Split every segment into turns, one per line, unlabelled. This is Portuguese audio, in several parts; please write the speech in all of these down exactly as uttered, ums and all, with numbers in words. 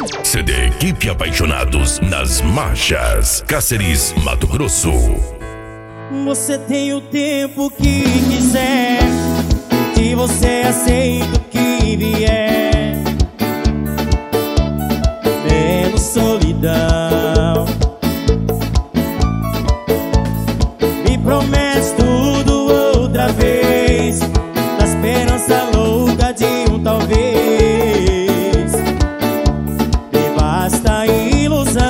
C D Equipe Apaixonados nas Marchas, Cáceres, Mato Grosso.
Você tem o tempo que quiser, que você aceita o que vier, menos solidão. Me promete tudo outra vez, na esperança louca de um talvez. Me basta a ilusão.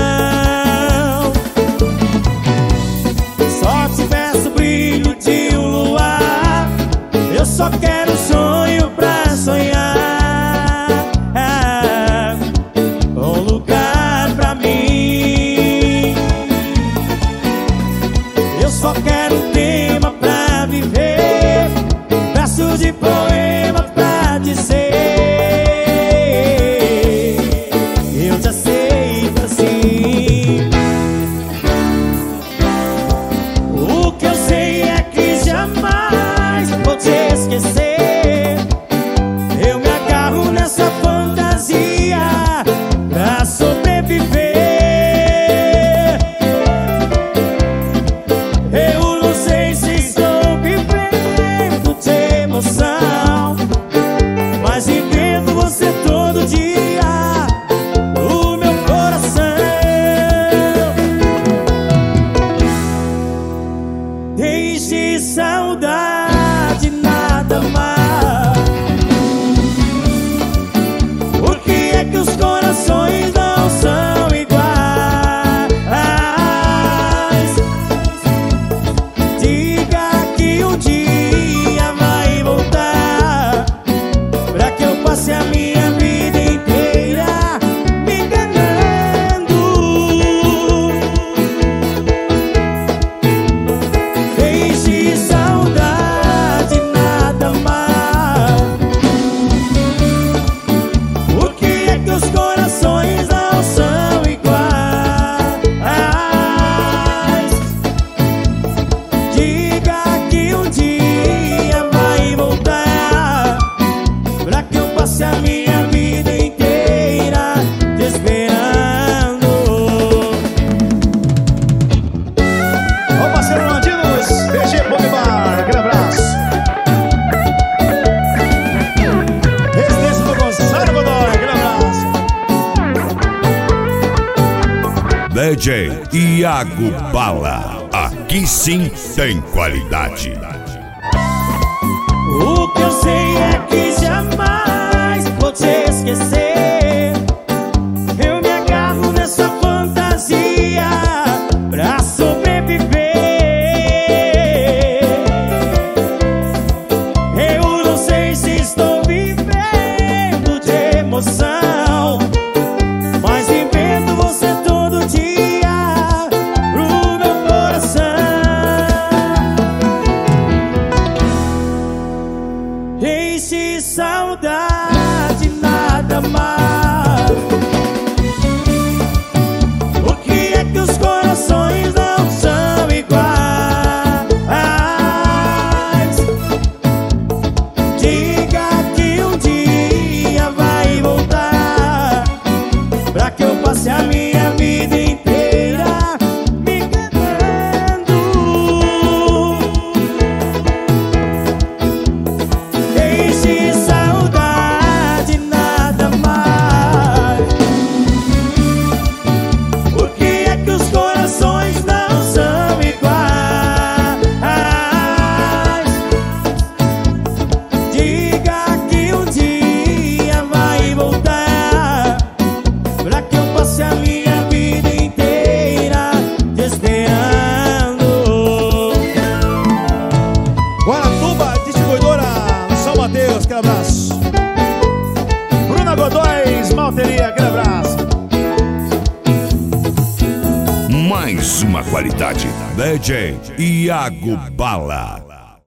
Só te peço o brilho de um luar, eu só quero um sonho pra sonhar, ah, um lugar pra mim. Eu só quero um tema pra viver, versos de poema pra dizer. Eu te aceito assim. O que eu sei é que jamais vou te esquecer. Eu me agarro nessa fantasia pra sobreviver. Eu não sei se estou vivendo de emoção, mas entendo você todo dia no meu coração. Deixe saudade nada mais. Por que é que os corações não são iguais? Diga que um dia vai voltar, pra que eu passe a minha vida inteira me enganando. Deixe saudade nada mais. Por que é que os corações não são iguais? Diga que um dia vai voltar, pra que eu passe a minha vida inteira te esperando.
Ó, parceiro Landinos, D G Pop Bar, aquele abraço. Residência do Gonçalo Godoy, aquele abraço.
D J Iago Bala, aqui sim tem qualidade.
O que eu sei é que jamais vou te esquecer. Eu me agarro nessa fantasia pra sobreviver. Eu não sei se estou vivendo de emoção, mas invento você todo dia pro meu coração. Deixe saudade nada mais. Por que é que os corações não são iguais? Diga que um dia vai voltar, pra que eu passe a minha vida inteira me enganando. Deixe saudade nada mais. Por que é que os corações não são iguais? Diga que um dia vai voltar, pra que eu passe a minha vida inteira te esperando.
Guaratuba, distribuidora São Mateus, aquele abraço. Bruna Godoy, Esmalteria, aquele abraço.
Mais uma qualidade. D J Iago Bala.